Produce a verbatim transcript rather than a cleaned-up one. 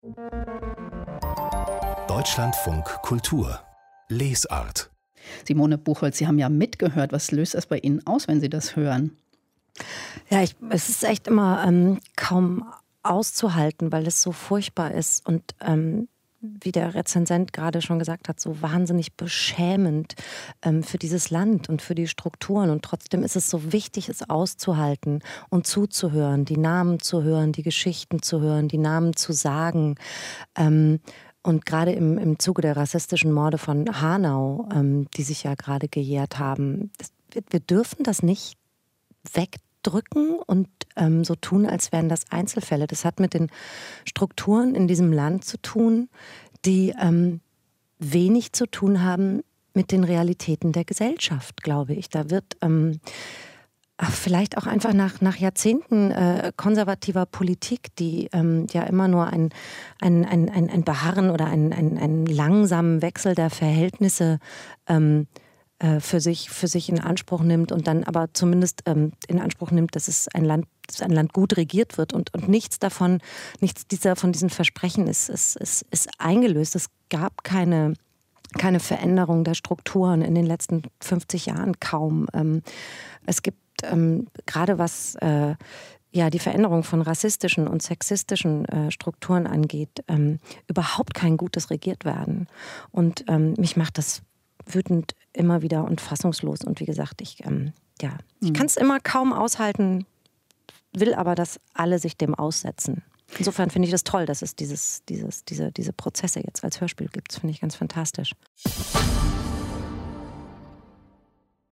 Deutschlandfunk Kultur Lesart. Simone Buchholz, Sie haben ja mitgehört. Was löst das bei Ihnen aus, wenn Sie das hören? Ja, ich, es ist echt immer ähm, kaum auszuhalten, weil es so furchtbar ist und ähm, wie der Rezensent gerade schon gesagt hat, so wahnsinnig beschämend ähm, für dieses Land und für die Strukturen. Und trotzdem ist es so wichtig, es auszuhalten und zuzuhören, die Namen zu hören, die Geschichten zu hören, die Namen zu sagen. Ähm, und gerade im, im Zuge der rassistischen Morde von Hanau, ähm, die sich ja gerade gejährt haben, das, wir, wir dürfen das nicht wegdrücken und ähm, so tun, als wären das Einzelfälle. Das hat mit den Strukturen in diesem Land zu tun, die ähm, wenig zu tun haben mit den Realitäten der Gesellschaft, glaube ich. Da wird ähm, vielleicht auch einfach nach, nach Jahrzehnten äh, konservativer Politik, die ähm, ja immer nur ein, ein, ein, ein, ein Beharren oder einen ein langsamen Wechsel der Verhältnisse ähm, für sich, für sich in Anspruch nimmt und dann aber zumindest ähm, in Anspruch nimmt, dass es ein Land, dass ein Land gut regiert wird und, und nichts davon, nichts dieser, von diesen Versprechen ist, ist, ist, ist eingelöst. Es gab keine, keine Veränderung der Strukturen in den letzten fünfzig Jahren kaum. Ähm, es gibt ähm, gerade was äh, ja, die Veränderung von rassistischen und sexistischen äh, Strukturen angeht, ähm, überhaupt kein gutes Regiertwerden. Und ähm, mich macht das wütend immer wieder und fassungslos. Und wie gesagt, ich, ähm, ja, ich Mhm. kann es immer kaum aushalten, will aber, dass alle sich dem aussetzen. Insofern finde ich das toll, dass es dieses, dieses, diese, diese Prozesse jetzt als Hörspiel gibt. Das finde ich ganz fantastisch.